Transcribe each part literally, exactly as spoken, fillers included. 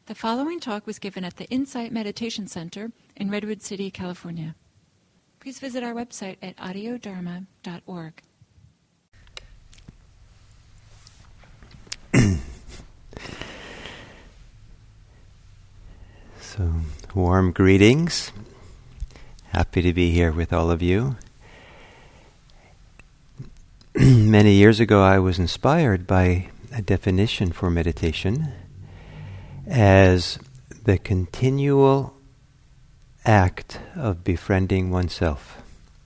The following talk was given at the Insight Meditation Center in Redwood City, California. Please visit our website at audio dharma dot org. So, warm greetings. Happy to be here with all of you. Many years ago, I was inspired by a definition for meditation as the continual act of befriending oneself.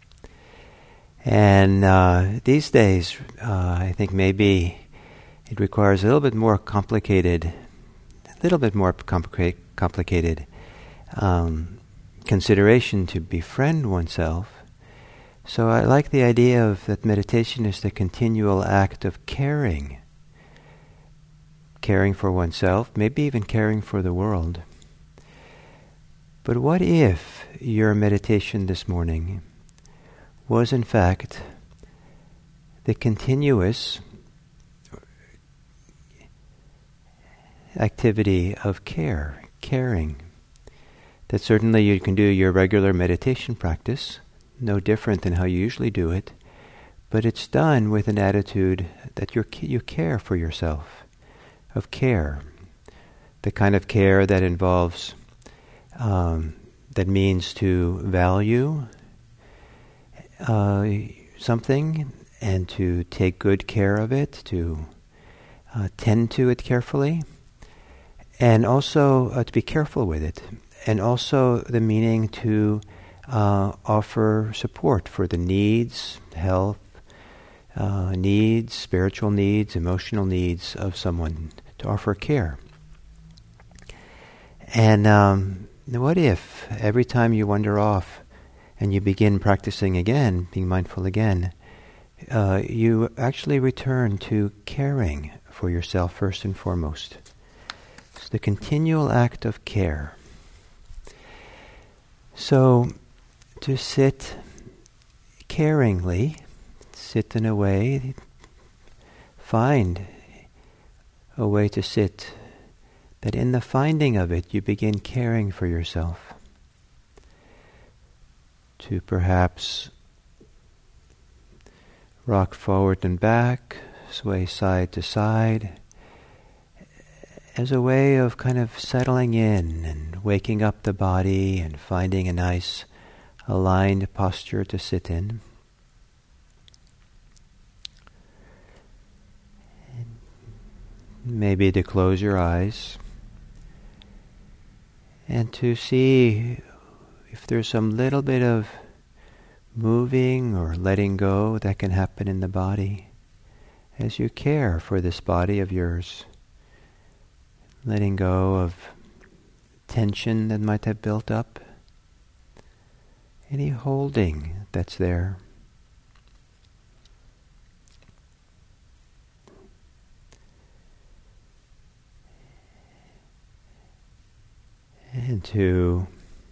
And uh, these days, uh, I think maybe it requires a little bit more complicated, a little bit more complica- complicated um, consideration to befriend oneself. So I like the idea of that meditation is the continual act of caring. Caring for oneself, maybe even caring for the world. But what if your meditation this morning was in fact the continuous activity of care, caring? That certainly you can do your regular meditation practice, no different than how you usually do it, but it's done with an attitude that you're, you care for yourself. Of care, the kind of care that involves, um, that means to value uh, something and to take good care of it, to uh, tend to it carefully, and also uh, to be careful with it, and also the meaning to uh, offer support for the needs, health, Uh, needs, spiritual needs, emotional needs of someone, to offer care. And um, what if every time you wander off and you begin practicing again, being mindful again, uh, you actually return to caring for yourself first and foremost. It's the continual act of care. So, to sit caringly, sit in a way, find a way to sit that in the finding of it you begin caring for yourself. To perhaps rock forward and back, sway side to side, as a way of kind of settling in and waking up the body and finding a nice aligned posture to sit in. Maybe to close your eyes and to see if there's some little bit of moving or letting go that can happen in the body as you care for this body of yours. Letting go of tension that might have built up, any holding that's there. And to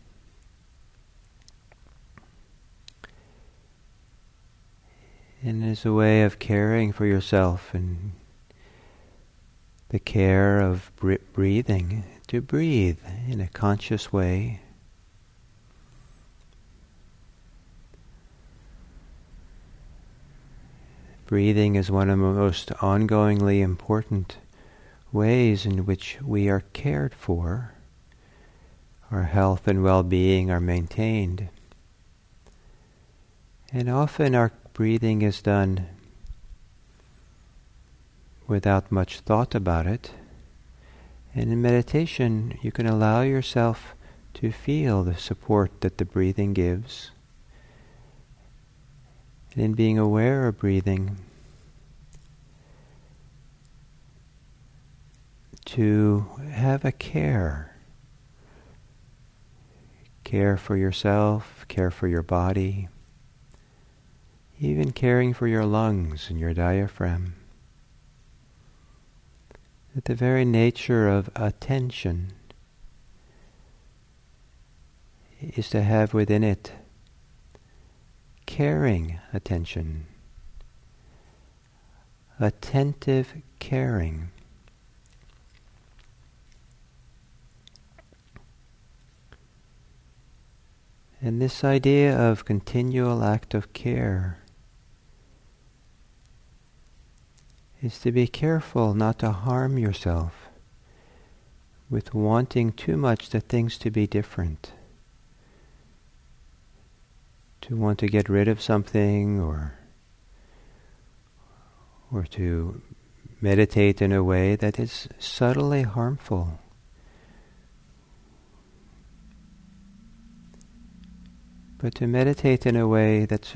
and as a way of caring for yourself and the care of br- breathing, to breathe in a conscious way. Breathing is one of the most ongoingly important ways in which we are cared for. Our health and well-being are maintained. And often our breathing is done without much thought about it. And in meditation, you can allow yourself to feel the support that the breathing gives. And in being aware of breathing, to have a care. Care for yourself, care for your body, even caring for your lungs and your diaphragm. That the very nature of attention is to have within it caring attention, attentive caring. And this idea of continual act of care is to be careful not to harm yourself with wanting too much the things to be different. To want to get rid of something or or to meditate in a way that is subtly harmful. But to meditate in a way that's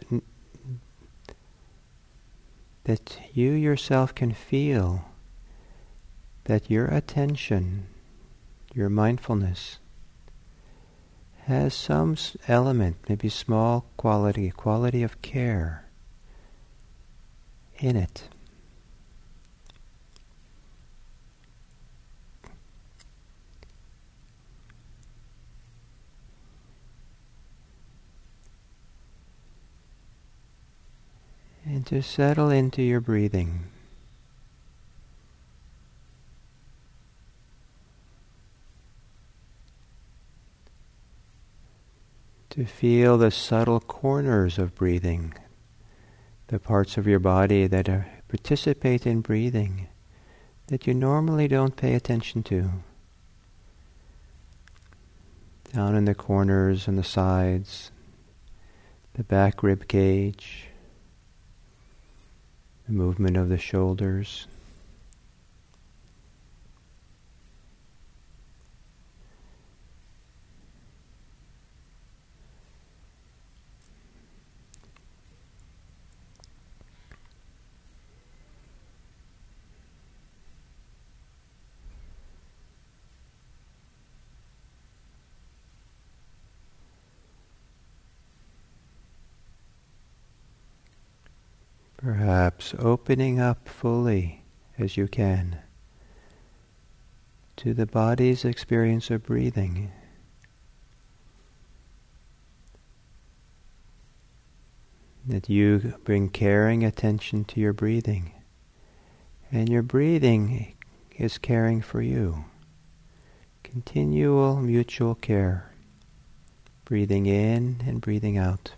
that you yourself can feel that your attention, your mindfulness, has some element, maybe small quality, quality of care in it. And to settle into your breathing. To feel the subtle corners of breathing, the parts of your body that are, participate in breathing, that you normally don't pay attention to. Down in the corners and the sides, the back rib cage, the movement of the shoulders. Perhaps opening up fully as you can to the body's experience of breathing. That you bring caring attention to your breathing, and your breathing is caring for you. Continual mutual care, breathing in and breathing out.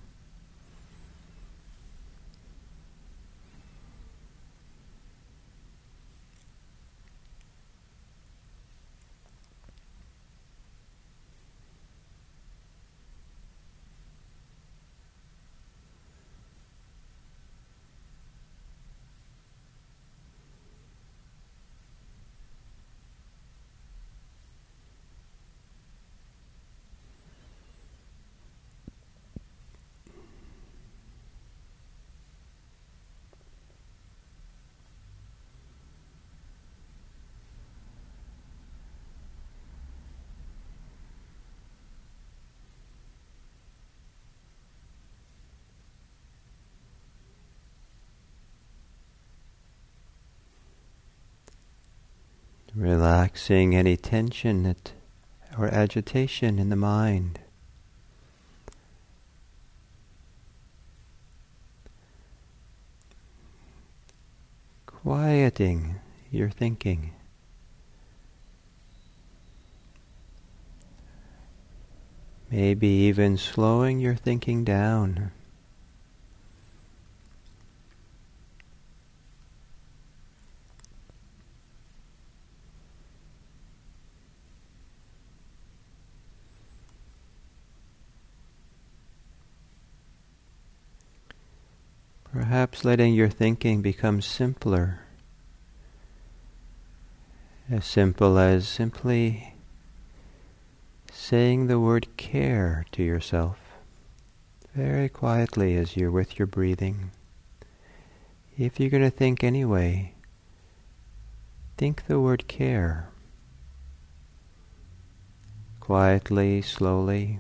Relaxing any tension that, or agitation in the mind. Quieting your thinking. Maybe even slowing your thinking down. Perhaps letting your thinking become simpler, as simple as simply saying the word care to yourself, very quietly as you're with your breathing. If you're going to think anyway, think the word care, quietly, slowly.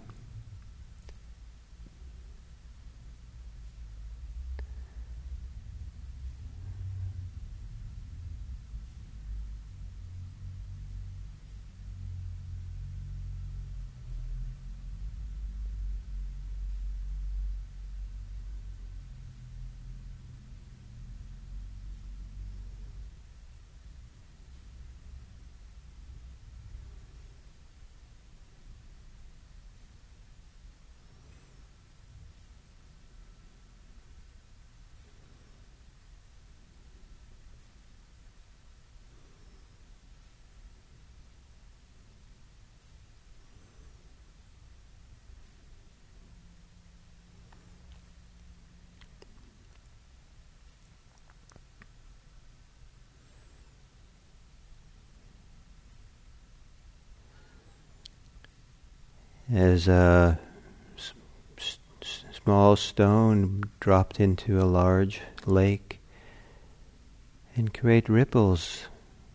as a s- s- small stone dropped into a large lake and create ripples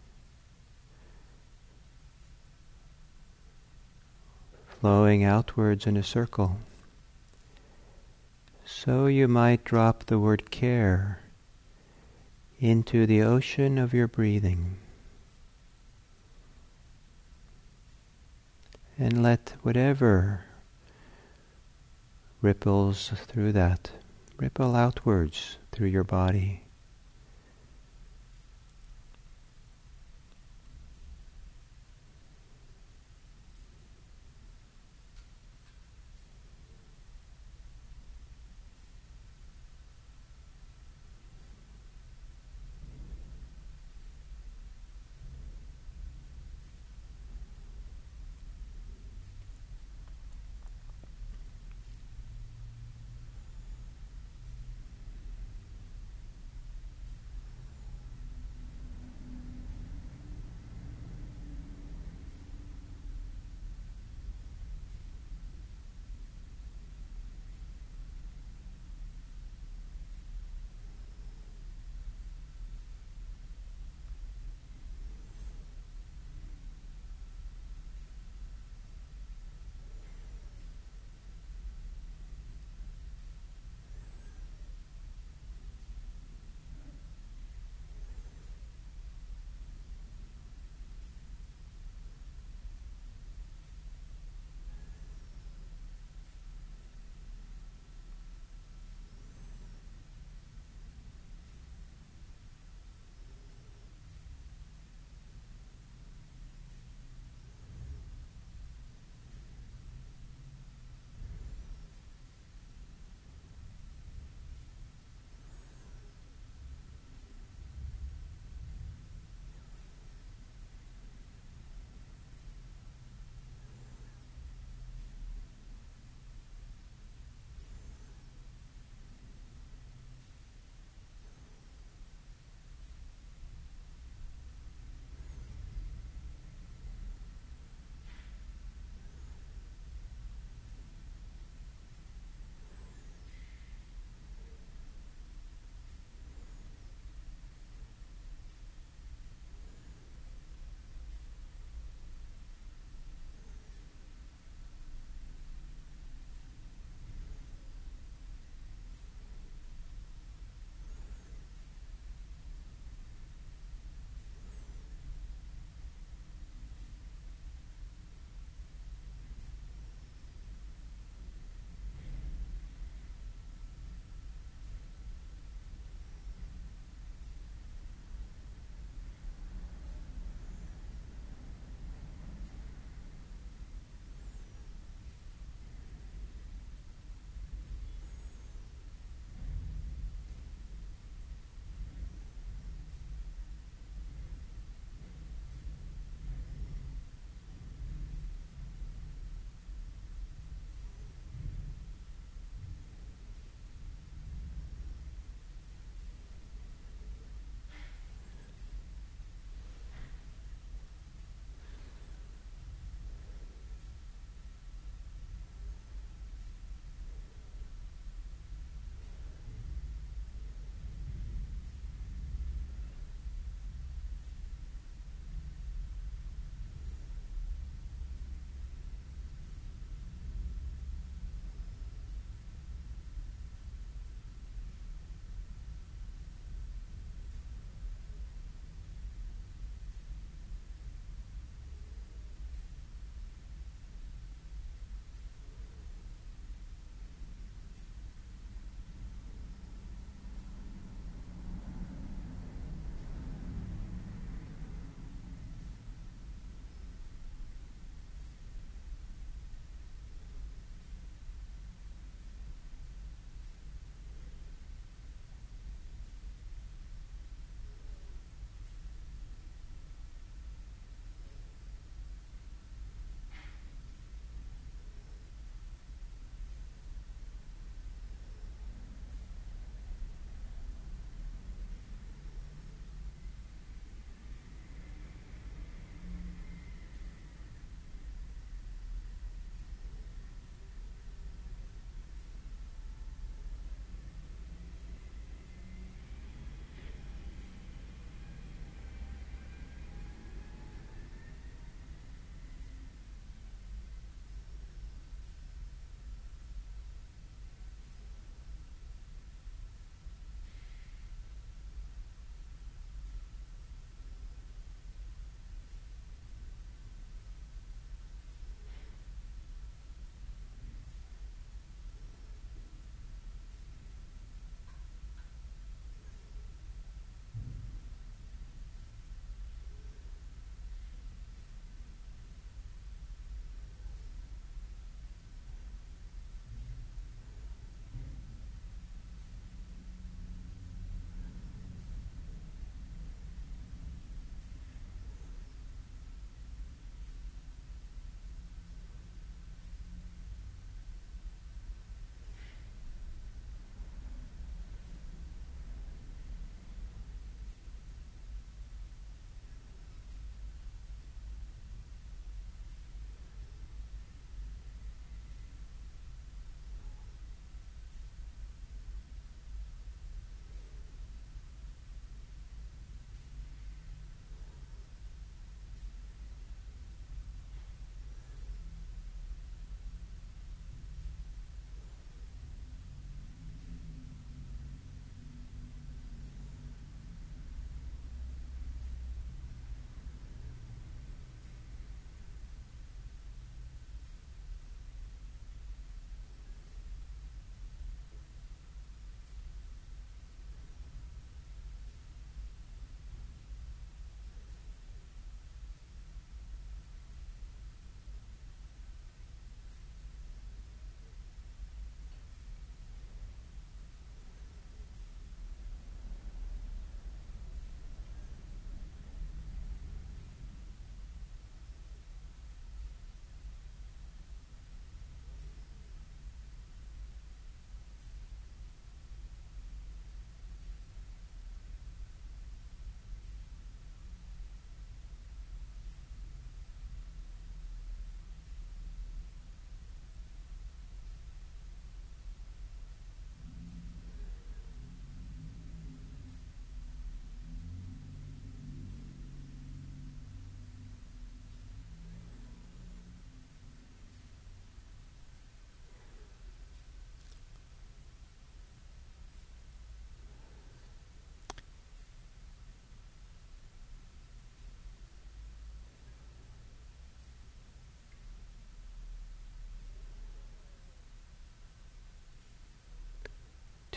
flowing outwards in a circle. So you might drop the word care into the ocean of your breathing and let whatever ripples through that ripple outwards through your body.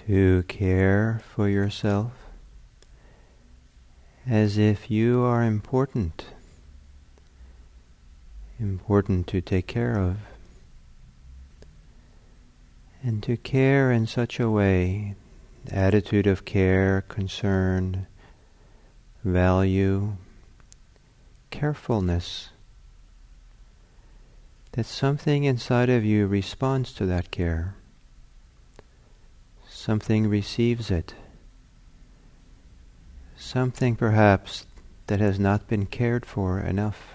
to care for yourself as if you are important, important to take care of, and to care in such a way, attitude of care, concern, value, carefulness, that something inside of you responds to that care. Something receives it. Something perhaps that has not been cared for enough.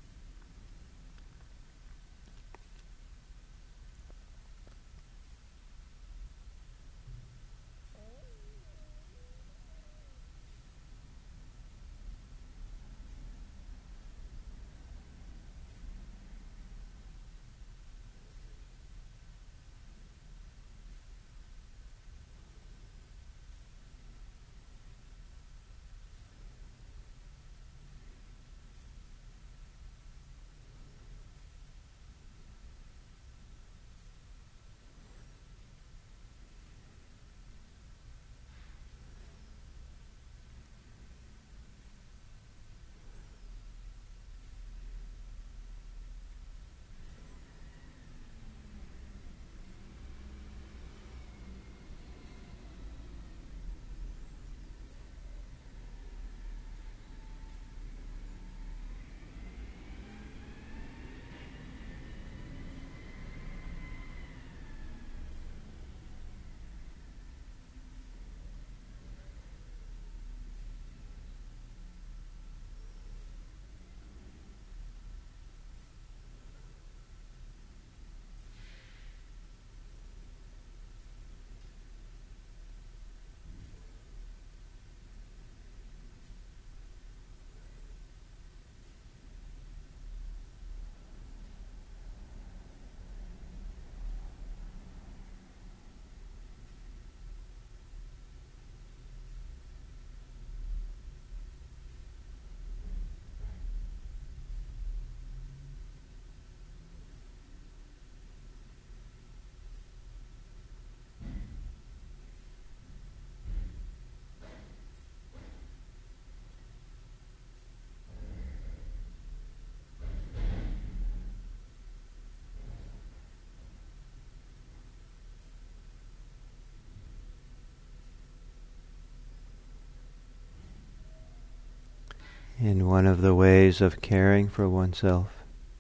And one of the ways of caring for oneself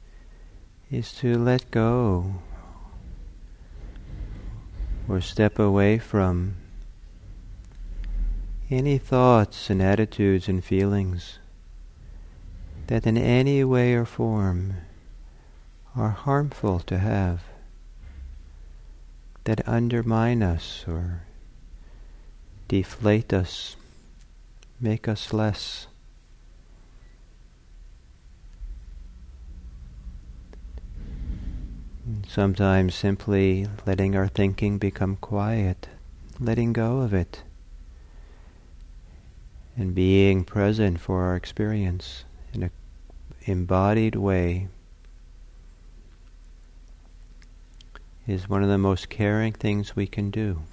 is to let go or step away from any thoughts and attitudes and feelings that in any way or form are harmful to have, that undermine us or deflate us, make us less. Sometimes simply letting our thinking become quiet, letting go of it, and being present for our experience in an embodied way is one of the most caring things we can do.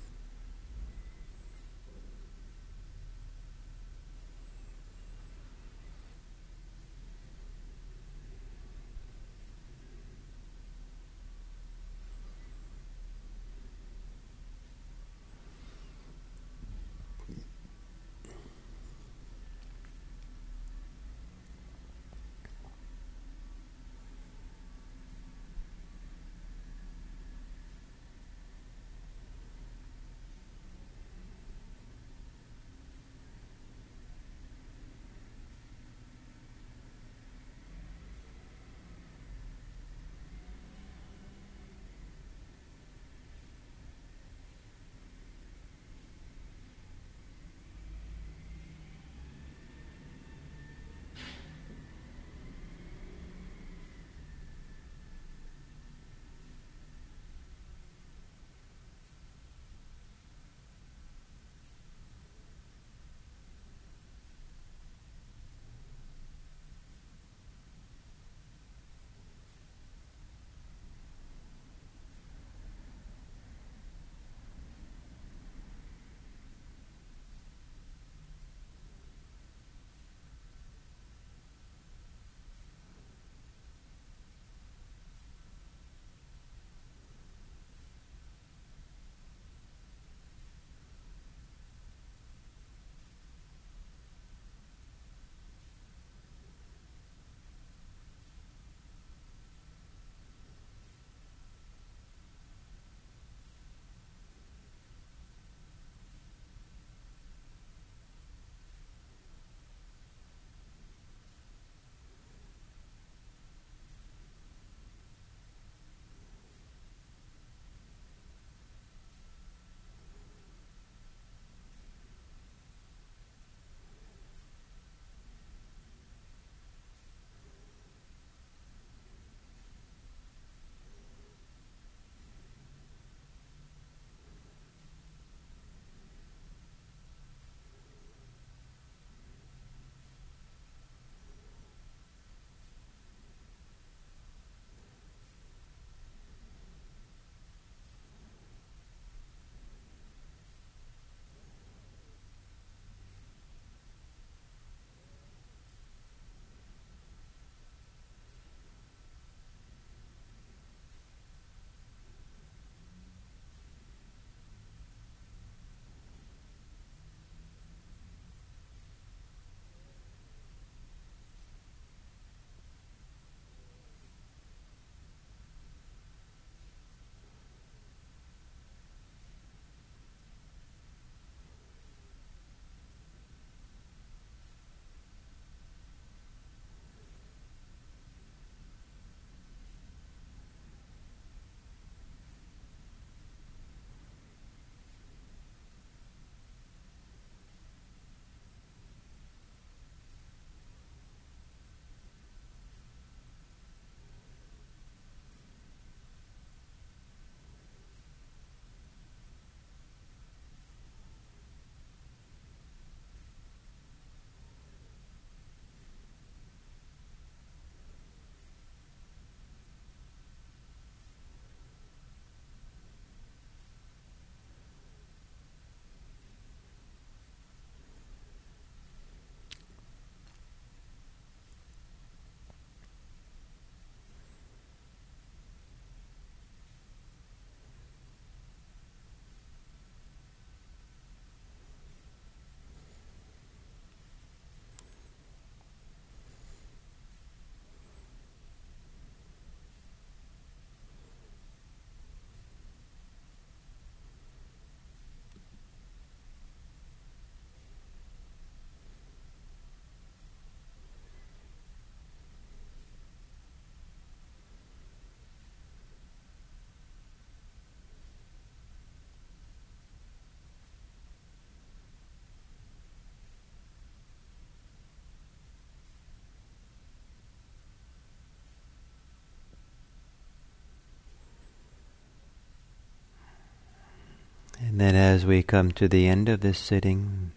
And then as we come to the end of this sitting,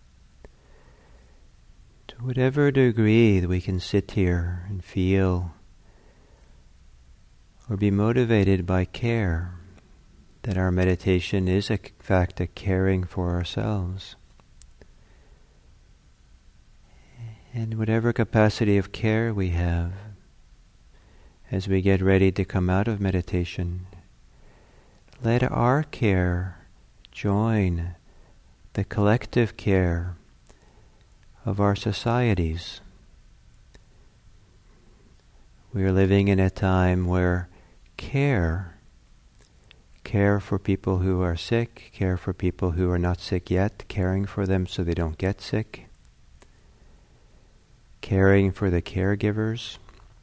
to whatever degree that we can sit here and feel or be motivated by care, that our meditation is in fact a caring for ourselves. And whatever capacity of care we have, as we get ready to come out of meditation, let our care join the collective care of our societies. We are living in a time where care, care for people who are sick, care for people who are not sick yet, caring for them so they don't get sick, caring for the caregivers,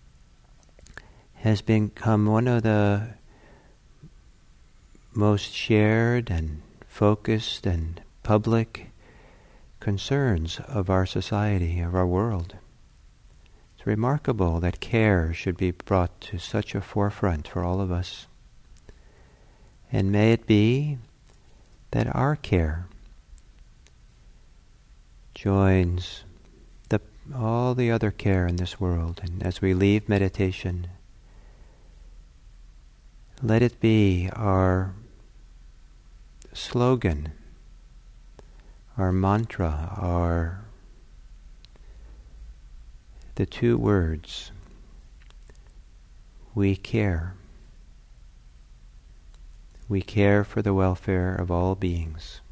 has become one of the most shared and focused and public concerns of our society, of our world. It's remarkable that care should be brought to such a forefront for all of us. And may it be that our care joins the, all the other care in this world. And as we leave meditation, let it be our slogan, our mantra, our the two words, we care. We care for the welfare of all beings.